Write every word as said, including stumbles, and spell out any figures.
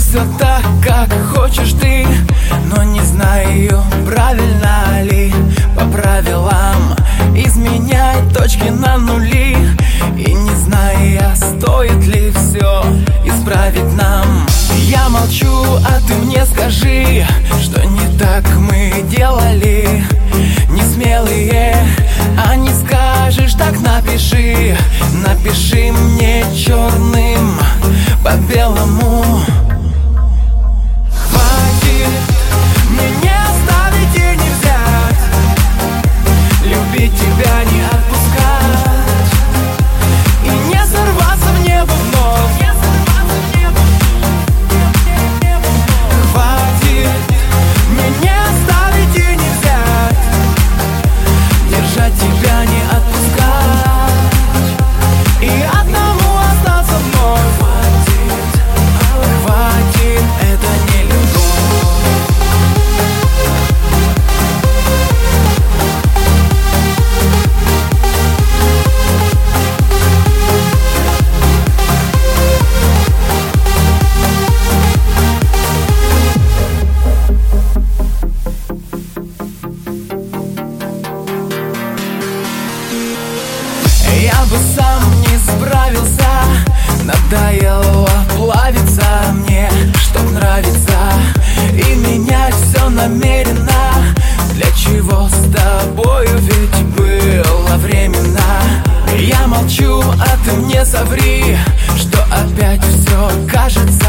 все так, как хочешь ты, но не знаю, правильно ли по правилам изменять точки на нули. И не зная, стоит ли все исправить нам. Я молчу, а ты мне скажи, что не так мы делали. Не смелые, а не скажешь, так напиши. Напиши мне черным по белому. Хватит мне не оставить и не взять, любить тебя не отпускать и не сорваться в небо вновь. Хватит мне не оставить и не взять, держать тебя не отпускать и одному остаться вновь. Хватит, это не любовь. Я бы сам не справился, надоело плавиться мне, чтоб нравиться и менять все намеренно. Для чего с тобою, ведь было временно. Я молчу, а ты мне соври, что опять все кажется